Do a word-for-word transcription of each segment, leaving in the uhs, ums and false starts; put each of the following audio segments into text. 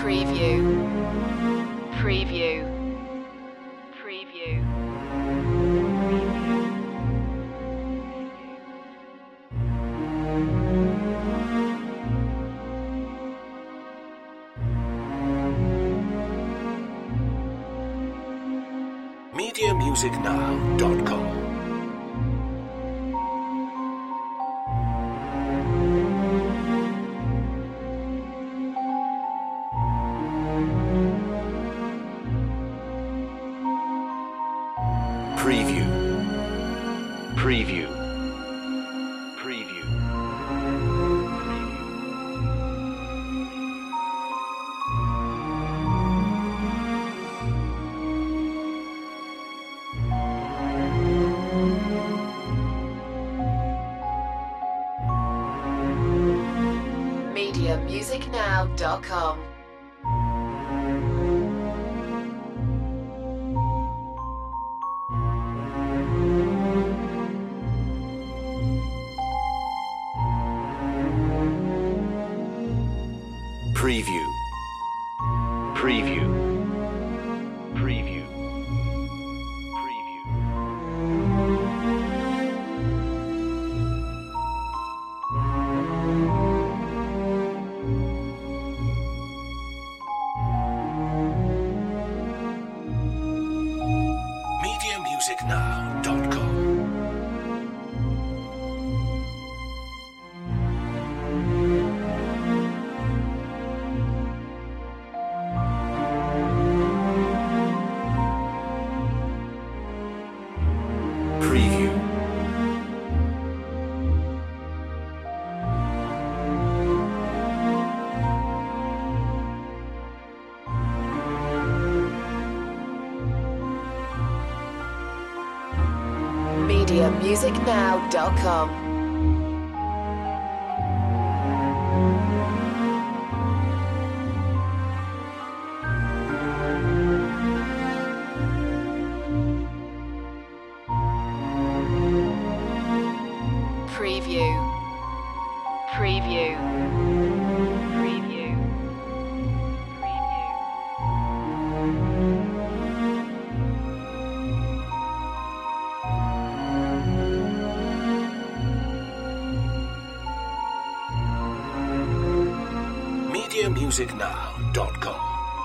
Preview. Preview. Preview. media music now dot com. Preview. Preview. Preview. media music now dot com. Preview. Preview. Preview. Preview. media music now dot com. Preview. media music now dot com. Preview. Preview. Preview. media music now dot com.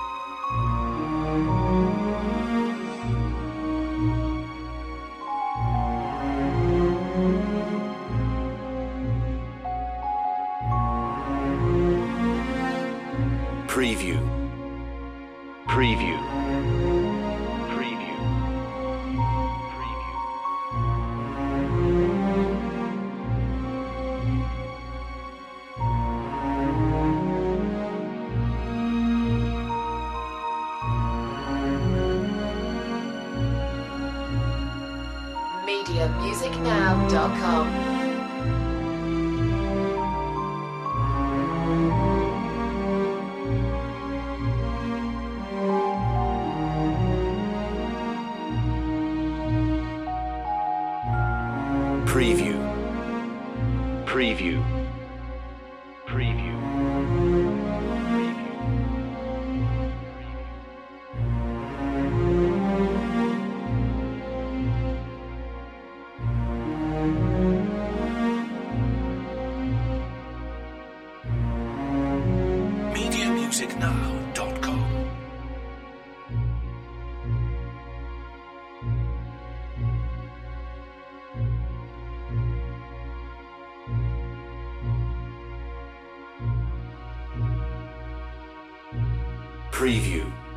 Preview. Preview. Preview. media music now dot com. Preview. Preview. Preview. media music now dot com. Preview.